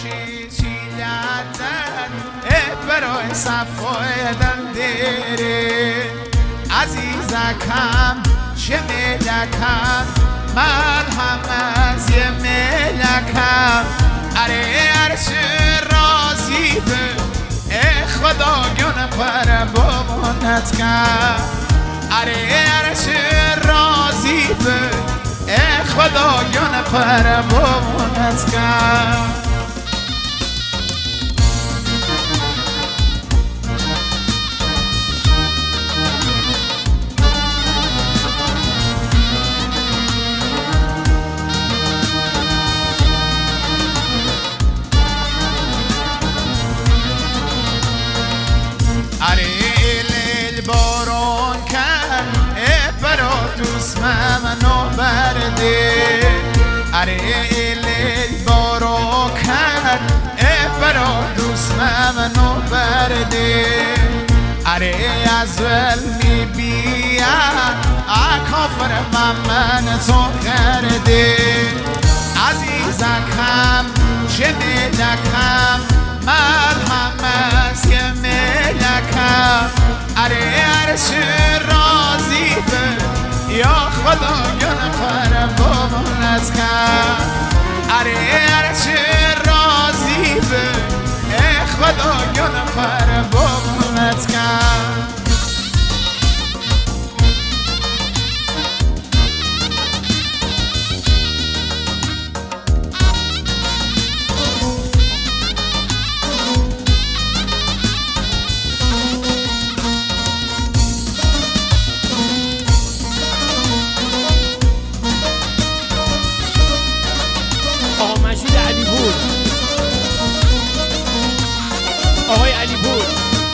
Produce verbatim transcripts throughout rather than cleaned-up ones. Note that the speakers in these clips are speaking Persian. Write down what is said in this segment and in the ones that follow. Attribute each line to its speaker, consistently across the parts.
Speaker 1: چیچیلتن برای صفای دندیری عزیزکم چه ملکم من هم از یه ملکم اره عرش راضی به ای خدا گونه پر بابانت کم اره عرش راضی به ای خدا گونه پر بابانت کم منو برده اره لیل بارو کرد ای برا دوست منو برده اره از ول میبیم اکافر من من تو کرده عزیزکم چه ملکم من هم از یه ملکم اره عرش راضی به یا خدا گنه پر بابانت کم اره عرش راضی به ای خدا گنه پر بابانت کم
Speaker 2: آقای علی پور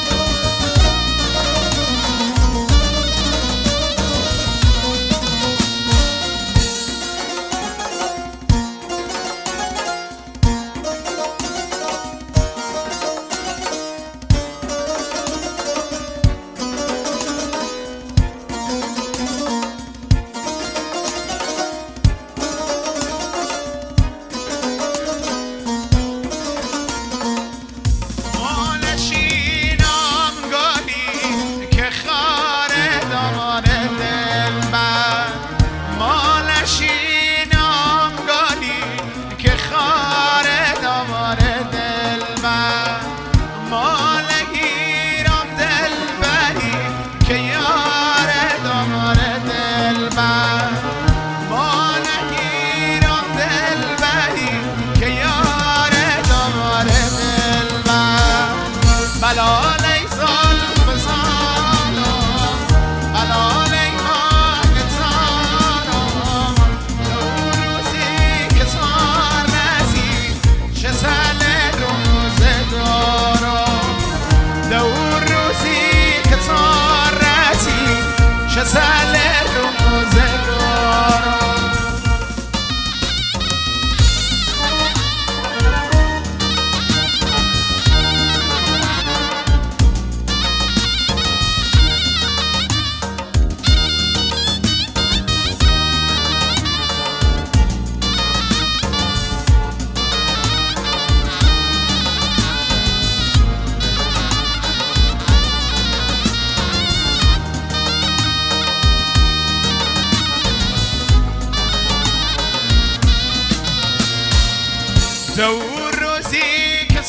Speaker 1: دور روزی که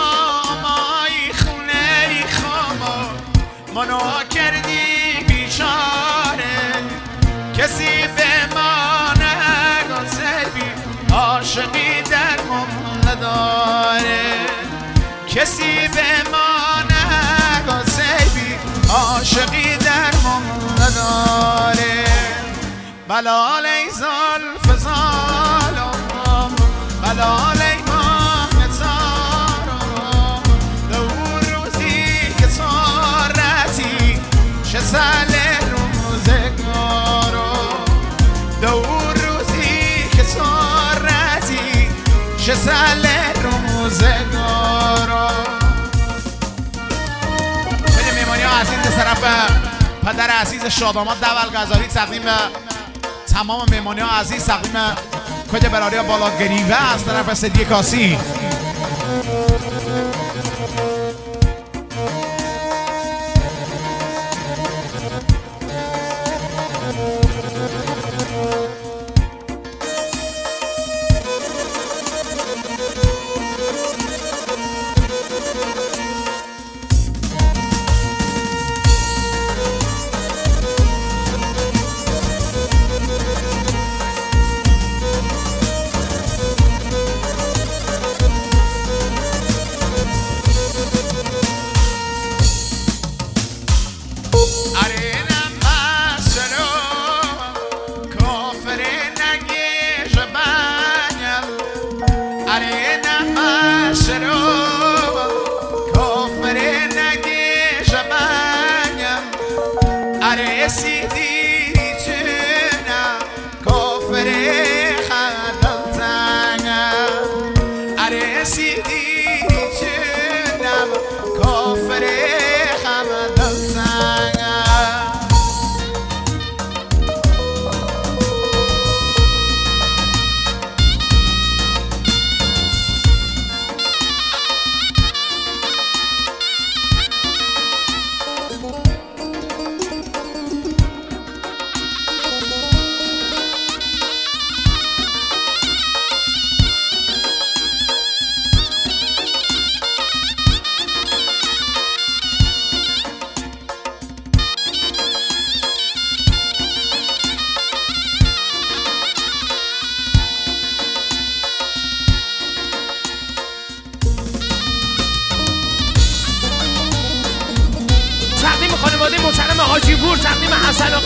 Speaker 1: سامای خونه خاما منو کردی بیچاره کسی به ما نگذری عاشقی در من نداره کسی به ما نگذری عاشقی در من نداره بلال ای زلف زالم بلال ای چه ساله روزگارو دور روزی که سارتی چه ساله روزگارو خیلی میمانی ها عزیز طرف پدر عزیز شادامات دول غزالی تقدیم تمام میمانی ها عزیز تقدیم کد براری بالا گریوه از طرف سدی کاسی
Speaker 2: تقدیم خانواده محترم حاجی پور، تقدیم حسن آقا